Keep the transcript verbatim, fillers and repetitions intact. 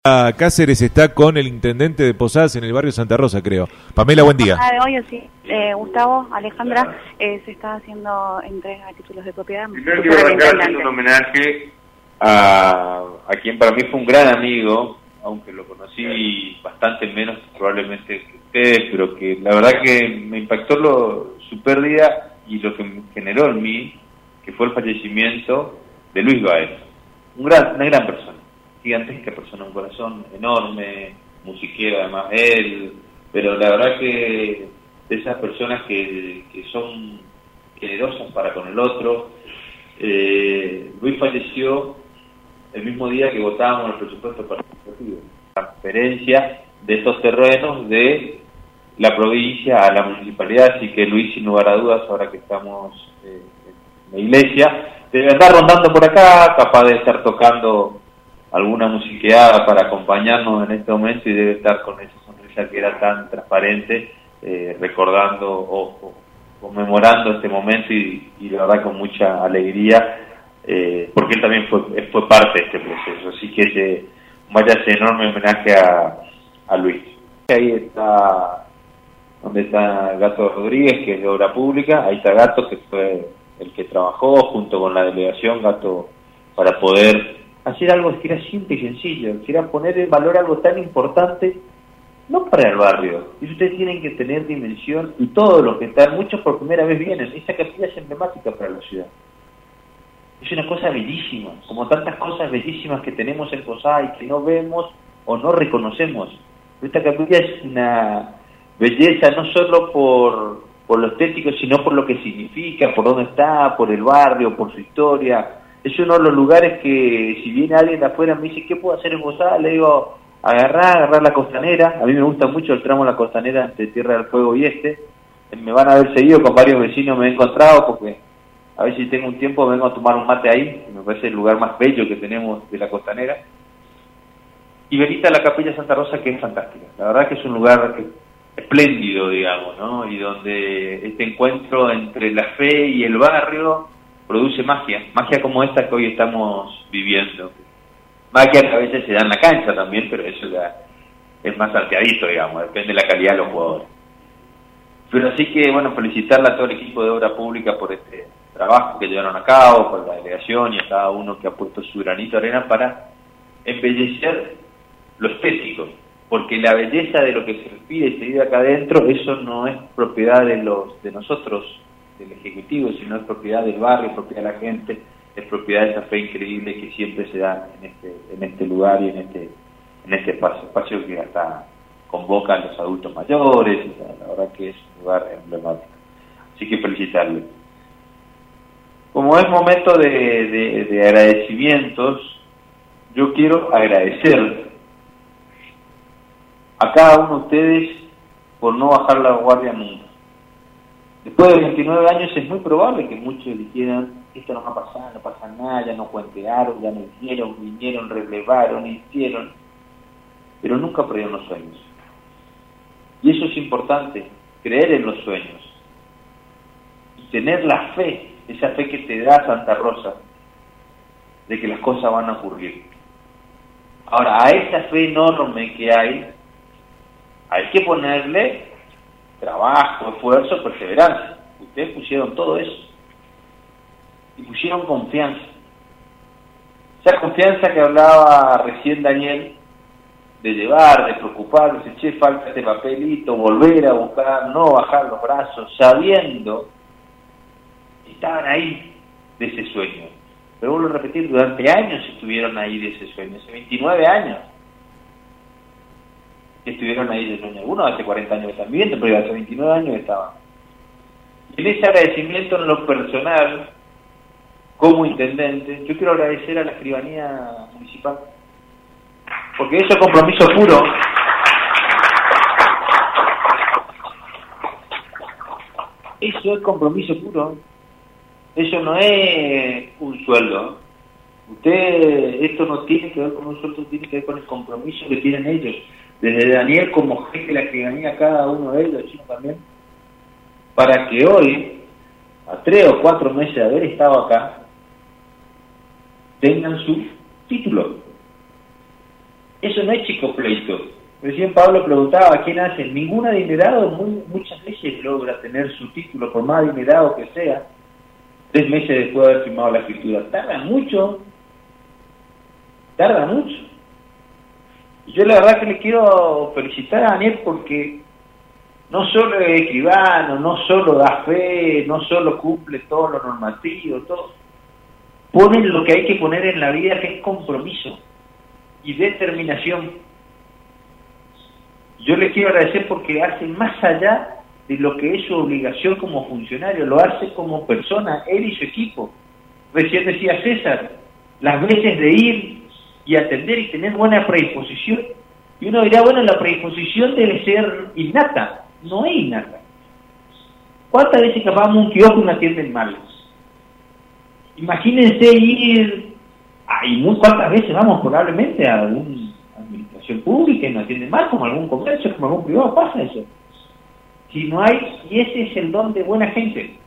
Cáceres está con el intendente de Posadas en el barrio Santa Rosa, creo. Pamela, buen día. Ah, de hoy, sí. Eh, Gustavo, Alejandra, eh, se está haciendo entrega de títulos de propiedad. Primero quiero arrancar haciendo un homenaje a, a quien para mí fue un gran amigo, aunque lo conocí bastante menos probablemente que ustedes, pero que la verdad que me impactó lo, su pérdida y lo que me generó en mí, que fue el fallecimiento de Luis Baez. Un gran, una gran persona. Gigantesca persona, un corazón enorme, musiquero además él, pero la verdad que de esas personas que, que son generosas para con el otro. eh, Luis falleció el mismo día que votábamos el presupuesto participativo, transferencia de estos terrenos de la provincia a la municipalidad, así que Luis, sin lugar a dudas, ahora que estamos eh, en la iglesia, debe andar rondando por acá, capaz de estar tocando alguna musiqueada para acompañarnos en este momento, y debe estar con esa sonrisa que era tan transparente, eh, recordando o, o conmemorando este momento y, y la verdad con mucha alegría, eh, porque él también fue, fue parte de este proceso, así que ese, vaya ese enorme homenaje a, a Luis. Ahí está donde está Gato Rodríguez, que es de Obra Pública, ahí está Gato, que fue el que trabajó junto con la delegación, Gato, para poder hacer algo que era simple y sencillo, que era poner en valor algo tan importante, no para el barrio. Y ustedes tienen que tener dimensión, y todos los que están, muchos por primera vez vienen, esa capilla es emblemática para la ciudad. Es una cosa bellísima, como tantas cosas bellísimas que tenemos en Posadas y que no vemos o no reconocemos. Esta capilla es una belleza no solo por, por lo estético, sino por lo que significa, por dónde está, por el barrio, por su historia. Es uno de los lugares que, si viene alguien de afuera me dice, ¿qué puedo hacer en Posadas? Le digo, agarrar, agarrar la costanera. A mí me gusta mucho el tramo de la costanera entre Tierra del Fuego y este. Me van a haber seguido, con varios vecinos me he encontrado, porque a ver si tengo un tiempo, vengo a tomar un mate ahí, que me parece el lugar más bello que tenemos de la costanera. Y venite a la Capilla Santa Rosa, que es fantástica. La verdad que es un lugar espléndido, digamos, ¿no? Y donde este encuentro entre la fe y el barrio produce magia, magia como esta que hoy estamos viviendo. Magia que a veces se da en la cancha también, pero eso ya es más salteadito, digamos, depende de la calidad de los jugadores. Pero así que, bueno, felicitarle a todo el equipo de Obra Pública por este trabajo que llevaron a cabo, por la delegación y a cada uno que ha puesto su granito de arena para embellecer lo estético, porque la belleza de lo que se respira y se vive acá adentro, eso no es propiedad de los de nosotros, del Ejecutivo, sino es propiedad del barrio, es propiedad de la gente, es propiedad de esa fe increíble que siempre se da en este en este lugar y en este en este espacio, espacio que hasta convoca a los adultos mayores. O sea, la verdad que es un lugar emblemático. Así que felicitarle. Como es momento de, de, de agradecimientos, yo quiero agradecer a cada uno de ustedes por no bajar la guardia nunca. Después de veintinueve años es muy probable que muchos dijeran, esto no va a pasar, no pasa nada, ya no cuentearon, ya no hicieron, vinieron, relevaron, hicieron, pero nunca perdieron los sueños. Y eso es importante, creer en los sueños y tener la fe, esa fe que te da Santa Rosa, de que las cosas van a ocurrir. Ahora, a esa fe enorme que hay, hay que ponerle trabajo, esfuerzo, perseverancia. Ustedes pusieron todo eso y pusieron confianza. Esa confianza que hablaba recién Daniel, de llevar, de preocuparse, che, falta este papelito, volver a buscar, no bajar los brazos, sabiendo que estaban ahí de ese sueño. Pero vuelvo a repetir, durante años estuvieron ahí de ese sueño, hace veintinueve años estuvieron ahí de sueño. Algunos hace cuarenta años que están viviendo, pero hace veintinueve años estaban. En ese agradecimiento en lo personal, como intendente, yo quiero agradecer a la escribanía municipal, porque eso es compromiso puro. Eso es compromiso puro. Eso no es un sueldo. Usted, esto no tiene que ver con un sueldo, tiene que ver con el compromiso que tienen ellos. Desde Daniel como jefe de la escribanía, cada uno de ellos, Chino también, para que hoy, a tres o cuatro meses de haber estado acá, tengan su título. Eso no es chico pleito. Recién Pablo preguntaba quién hace. Ningún adinerado muy, muchas veces logra tener su título, por más adinerado que sea, tres meses después de haber firmado la escritura. Tarda mucho. Tarda mucho. Y yo la verdad que le quiero felicitar a Daniel porque no solo es escribano, no solo da fe, no solo cumple todo lo normativo, todo. Pone lo que hay que poner en la vida, que es compromiso y determinación. Yo le quiero agradecer porque hace más allá de lo que es su obligación como funcionario, lo hace como persona, él y su equipo. Recién decía César, las veces de ir y atender y tener buena predisposición. Y uno dirá, bueno, la predisposición debe ser innata. No es innata. ¿Cuántas veces que vamos a un kiosco y nos atienden mal? Imagínense ir, ah, y muy cuántas veces vamos probablemente a alguna administración pública y nos atienden mal, como algún comercio, como algún privado, pasa eso. Si no hay, y ese es el don de buena gente.